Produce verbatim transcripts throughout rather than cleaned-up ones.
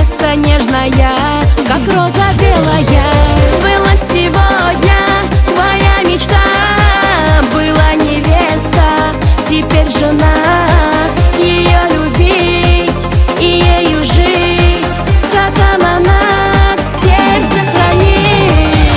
невеста нежная, как роза белая. Была сегодня твоя мечта, была невеста, теперь жена. Ее любить и ею жить, как аманат в сердце хранить.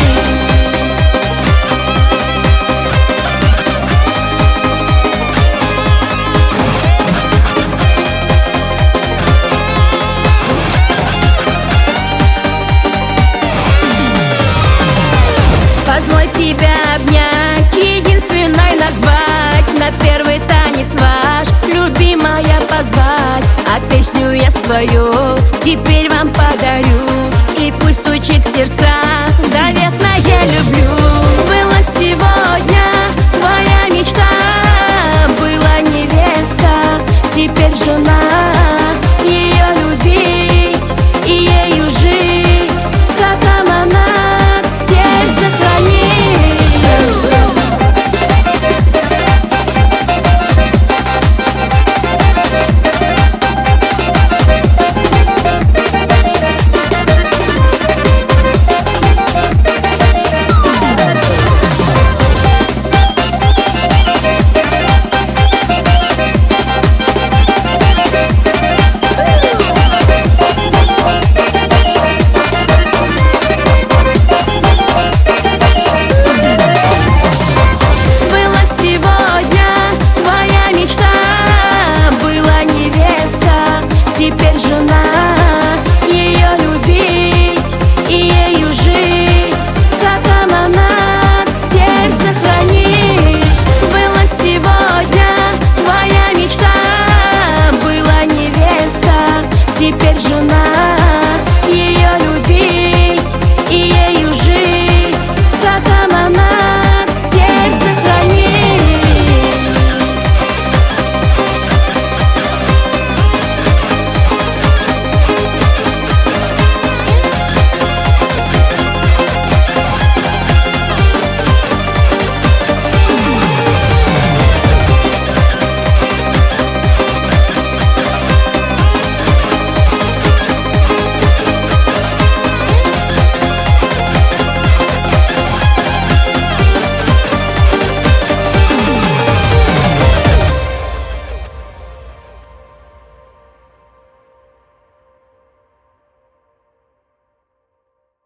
Позволь тебя обнять, единственной назвать, на первый танец ваш, любимая, позвать. А песню я свою теперь вам подарю, и пусть стучит в сердцах заветная люблю. Была сегодня твоя мечта, была невеста, теперь жена.